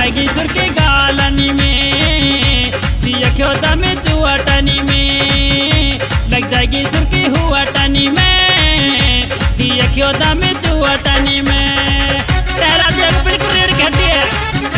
जाएगी सुर के गालनी में, दिया क्यों में चुआटनी में, लग जाएगी सुर की हुआटनी में, दिया क्यों में चुआटनी में। तेरा देख बिल्कुल रेड कहती है।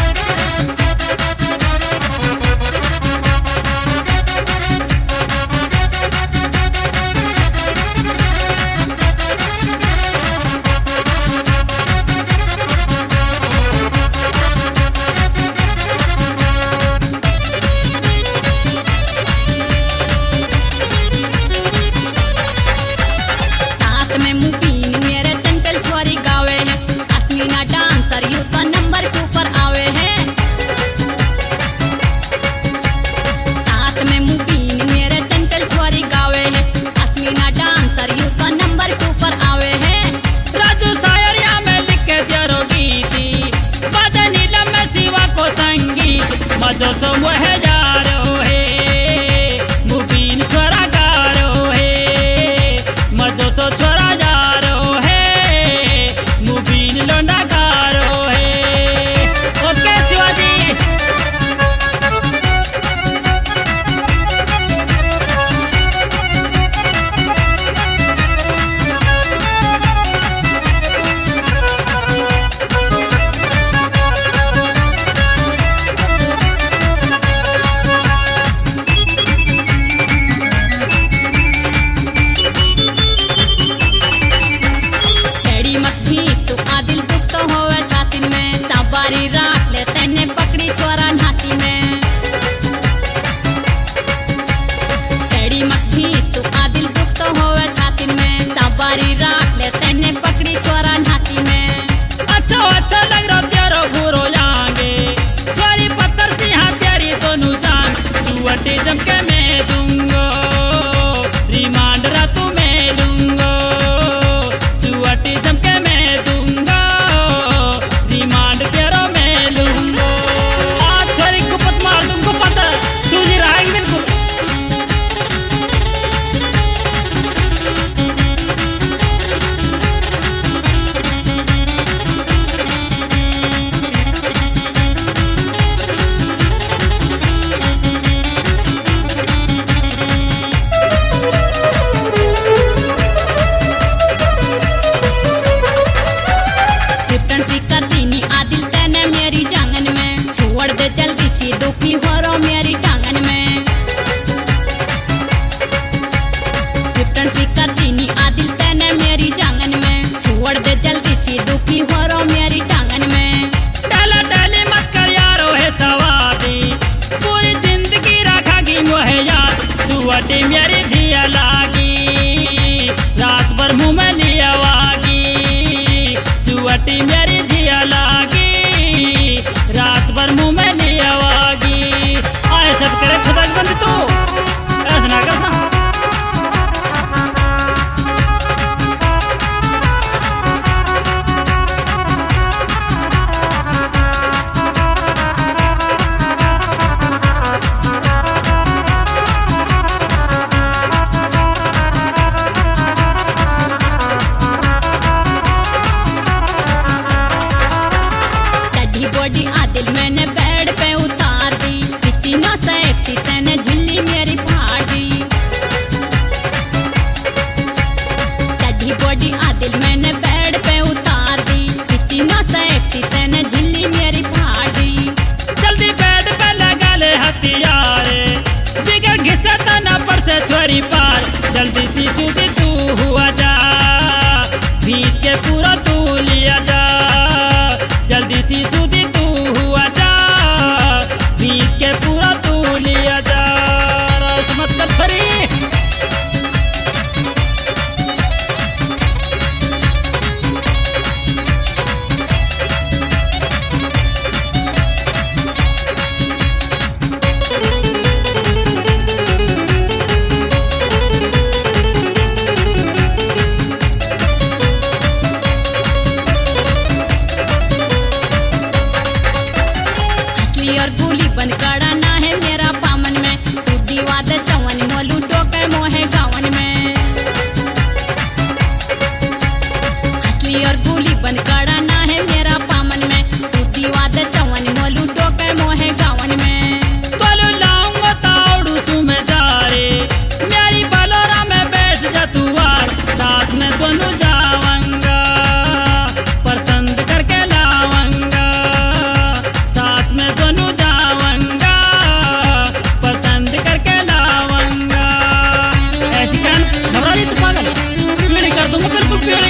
मजो सो वह जारो है, मुबीन छोरा गारो है, मजो सो छोरा जारो है, मुबीन लोंडा गारो है। ओके शिवाजी। राख ले तेने पकड़ी छोरा नाती में, तेरी मक्खी तू आदिल दुख तो होवे छाती में, सवारी राख ले तेने पकड़ी छोरा नाती में। अच्छा अच्छा लग रहा तेरो बुरो जाएंगे, छोरी पत्थर सी हाँ तेरी दोनों जान, चुवटी जमके मैं दूंगो, रिमांड रातू मैं लूंगो, चुवटी जमके मैं दूंगो, रिमांड तेरो मैं लूंगो। आज छोरी कुपत मार दूंगो पता सूझी रहेंगे बिल्कुल। जल्दी सी दुखी हो रो मेरी टांगन में, लिप्टन सी करती नी आदिल तेने मेरी जांगन में, छोड़ दे जल्दी सी दुखी हो रो मेरी टांगन में। डाला डाली मत कर यारो है सवादी, पूरी जिंदगी रखागी मोहे याद, चुवटी मेरी जिया लागी, रात भर मुँह में लियावागी, चुवटी मेरी जिया लागी, रात भर मुँह में लियावागी। आए सब करे खुदा की बंदी तू ऐसा ना करना। बॉडी आदिल मैंने बेड पे उतार दी, इतना सेक्सी तेने झिल्ली मेरी फाड़ दी, चढ़ी बॉडी आदिल मैंने बेड पे उतार दी, इतना सेक्सी तेने झिल्ली मेरी फाड़ दी। जल्दी बेड पे लगा ले हथियारे, जिगर घिसे तना पर से छोरी पार, जल्दी सी सूदी तू हुआ जा, भीज के पूरा तू लिया जा, जल्दी सी सूदी तू हुआ जा, भीज के पूरा तू लिया जा। मत कर फरी और भूली बंद कराना है मेरा पामन में, तू दीवा दे चवन मोलू टोके मोहे गावन में, असली और भूली बंद कराना है मेरा पामन में, तू दीवा दे चवन मोलू पीड़ी।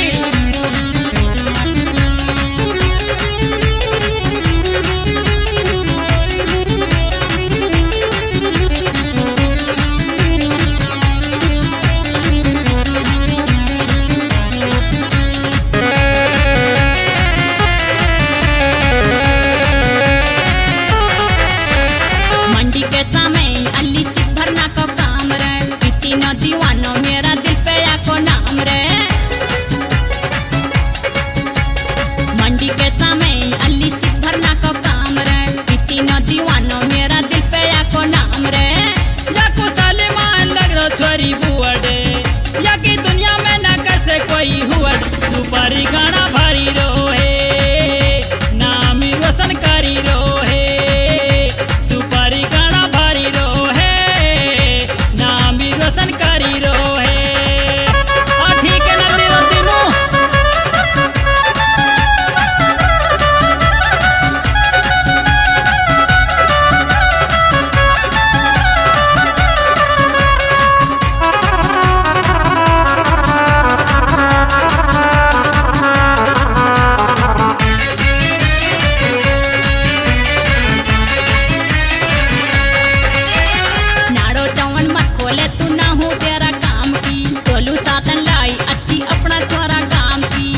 मंडी के समय अल्ली चिप भरना को काम रे, इतनी न दीवानो मेरा दिल पे आको नाम रे। मंडी के समय अल्ली चिप भरना को काम रे, इतनी न दीवानो मेरा दिल पे आको नाम रे। या को सालिमान लग रो छोरी बुअडे, या की दुनिया में न कैसे कोई हुआ। सुपारी गाना भारी रोहे, नामी रोशन करी रोहे। सुपारी गाना भारी रोहे, नामी रोशन करी रोहे। ठीक है नल्ली रो दिनू। नाड़ो चवन मत खोले तू ना हूँ तेरा काम की, टोलू सातन लाई अच्छी अपना छोरा काम की।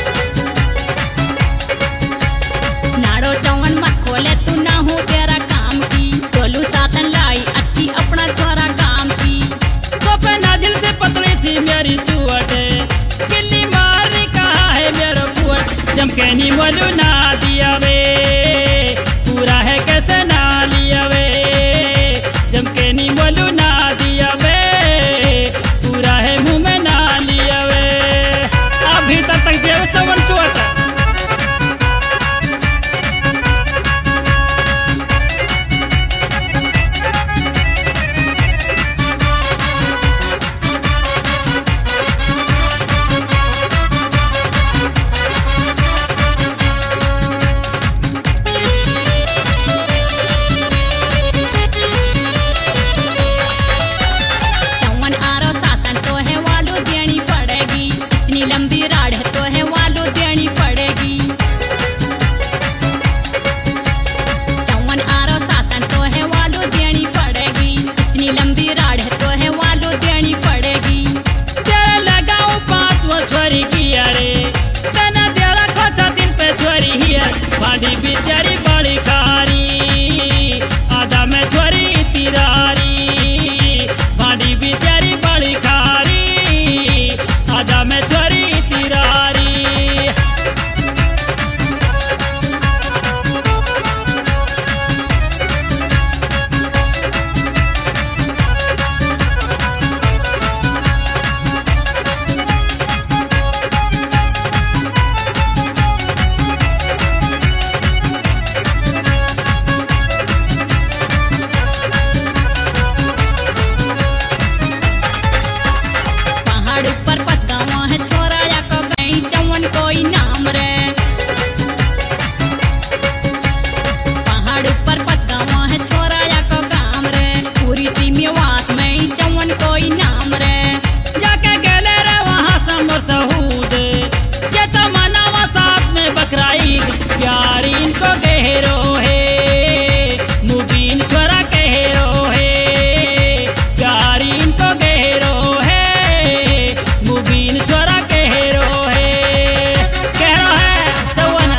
नाड़ो चवन मत खोले तू ना हूँ तेरा काम की, टोलू सातन लाई अच्छी अपना छोरा काम की। तो पे नाजिल से पतली सी मेरी चुअटे, गिल्ली मारनी कहा है मेरा कुअट। चमकेनी बोलू ना दिया वे, पूरा है कैसे ना लिया वे। चमकेनी बोलू ना दिया वे, पूरा है मुंह में ना लिया वे। अभी तक देव चवन चुअट। चवन आरो सातन तो है वालू देनी पड़ेगी, इतनी लंबी राड़ है तो है वालू देनी पड़ेगी। चवन आरो सातन तो है वालू देनी पड़ेगी, इतनी लंबी राड़ है तो है वालू देनी पड़ेगी। तेरे लगाओ 5 वो छोरी की अरे, तना तेरा खोता दिल पे छोरी ही है। भाड़ी बिचारी बड़ी कारी, आधा में छोरी तिरारी। भाड़ी बिचारी बड़ी खारी, आधा में छोरी तिरारी। पहाड़ ऊपर पतगावा है छोरा या को गई चवन कोई नाम रे। पहाड़ ऊपर पतगावा है छोरा या को काम रे, पूरी सी मेवात में चवन कोई नाम रे। जाके गेले रे वहाँ समर सहूद, ये तमन्नावा साथ में बकराईद। प्यार इनको गहरो है, मुबीन छोरा कहरो है। प्यार इनको गहरो है, मुबीन छोरा कहरो है। कहरो है चवन।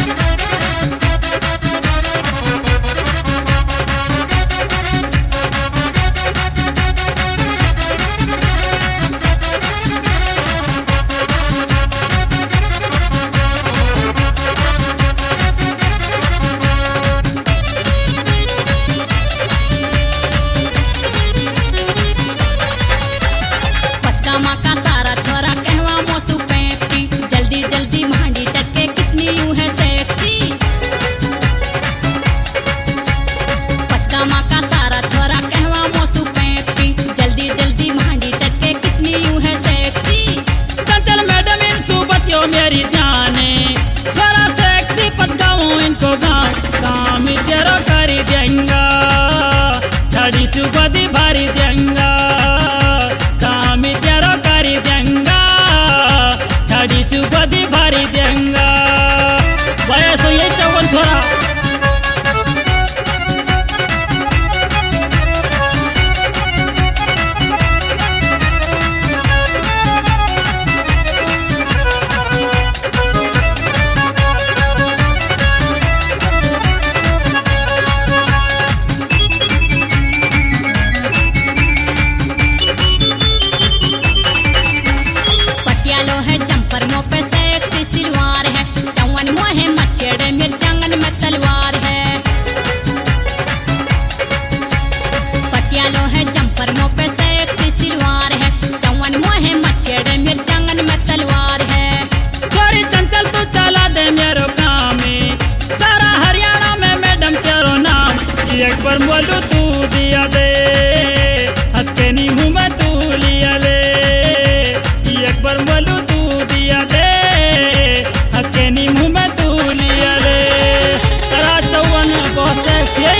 पतगामा का सारा छोरा कहवा मोसू पेप्सी, जल्दी जल्दी भांडी चटके कितनी यूं है सेक्सी। पतगामा का सारा छोरा कहवा मोसू पेप्सी, जल्दी जल्दी भांडी चटके कितनी यूं है सेक्सी। चंचल मैडम इन सुबतियों मेरी जाने, छोरा सेक्सी पतगाऊं इनको गाँव। काम तेरो करी देंगा, छड़ी सुबदी भारी देंगा। काम तेरो करी देंगा, ऊपर मोलू तू दिया दे हके नी मुँह में तू लिया दे तारा चौवन बहुत सेक्सी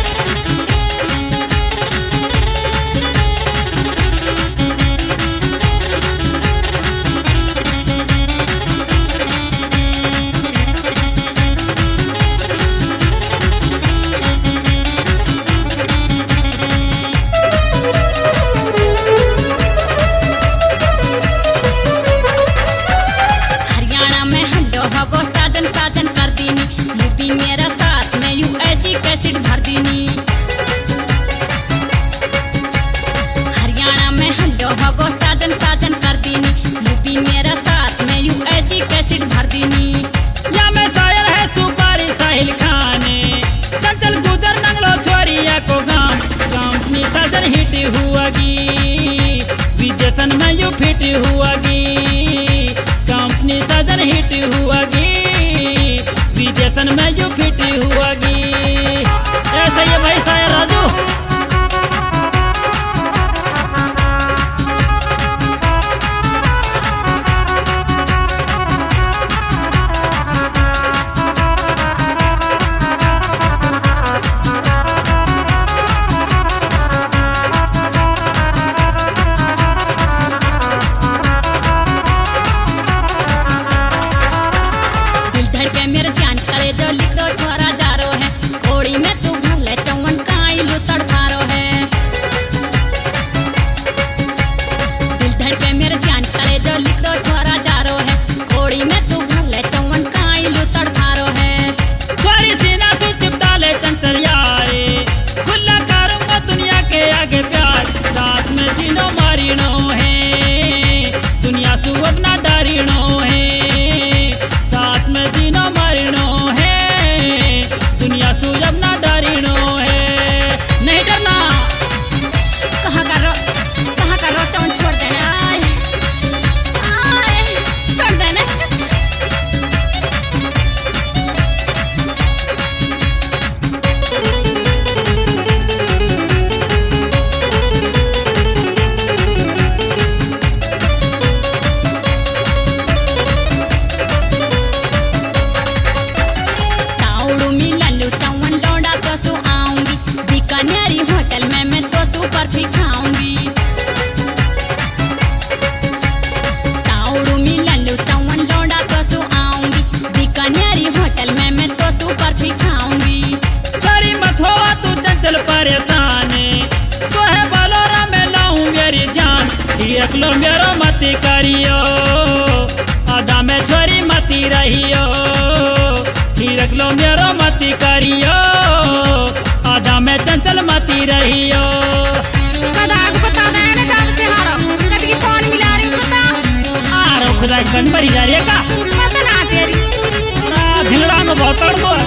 फिट हुआगी कंपनी सजन हिट हुआगी विदेशन में जो फिट हुआगी ऐसा ये भाई साया राजू रखलो मेरो मती करियो आधा में छोरी मती रहियो रखलो मेरो मती करियो आधा में चंचल मती रहियो खुदा कन बड़ी जा रही है का भिंगड़ा में बहुत तड़को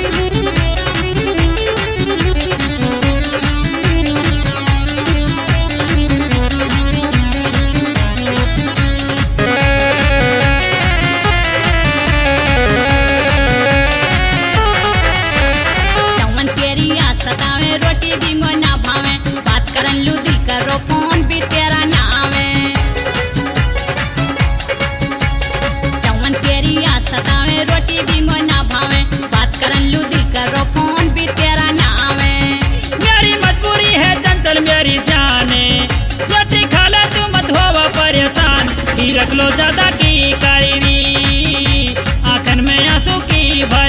रख लो ज्यादा की करीरी आंखन में आंसू की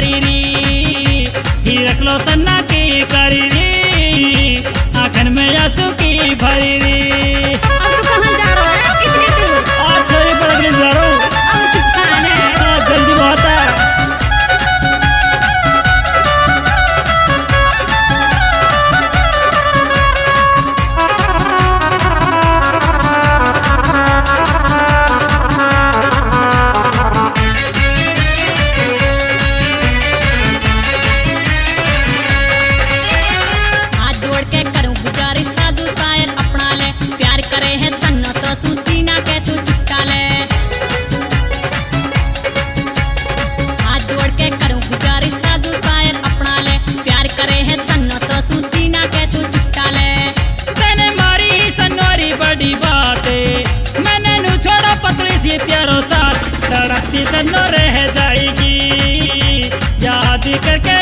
भरीरी रख लो सन्ना की करीरी आंखन में आंसू की भरीरी अब तू कहां जा रहा है कितने दूर आज छोरी पर अगले जा रहा हूं अब कुछ खाना है जल्दी बहुत है बात नो रह जाएगी, याद करके